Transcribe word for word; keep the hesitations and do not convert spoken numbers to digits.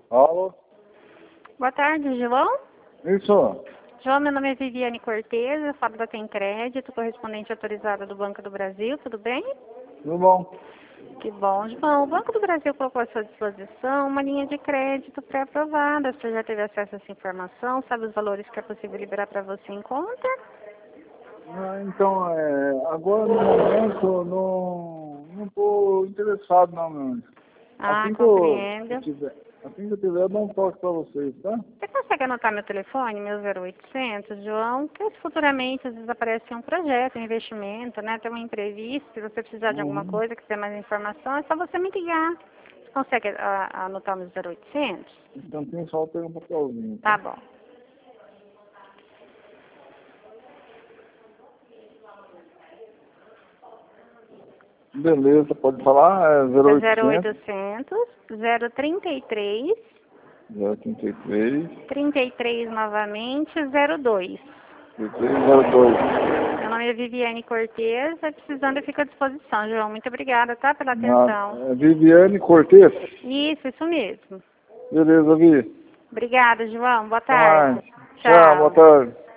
Alô? Boa tarde, João. Isso. João, meu nome é Viviane Cortez, eu falo da Tem Crédito, correspondente autorizada do Banco do Brasil, tudo bem? Tudo bom? Que bom, João. O Banco do Brasil colocou à sua disposição uma linha de crédito pré-aprovada. Você já teve acesso a essa informação? Sabe os valores que é possível liberar para você em conta? Ah, então, é, agora no momento não não estou interessado não, meu anjo. Ah, Assim que eu, compreendo. eu tiver, assim que eu tiver, eu dou um toque para vocês, tá? Você consegue anotar meu telefone, meu zero oitocentos, João? Que futuramente às vezes aparece um projeto, um investimento, né? Tem uma imprevisto, se você precisar de alguma Uhum. coisa, quiser mais informação, é só você me ligar. Você consegue a, anotar o meu zero oitocentos? Então tem só pegar um papelzinho, tá? Tá bom. Beleza, pode falar, é zero É zero oitocentos, oitocentos, zero trinta e três, zero trinta e três, trinta e três novamente, zero dois. trinta e três, zero dois. Meu nome é Viviane Cortez, é precisando eu fico à disposição, João. Muito obrigada, tá, pela Ah, atenção. é Viviane Cortez? Isso, isso mesmo. Beleza, Vi. Obrigada, João. Boa Até mais. tarde. Tchau, boa Tchau. tarde.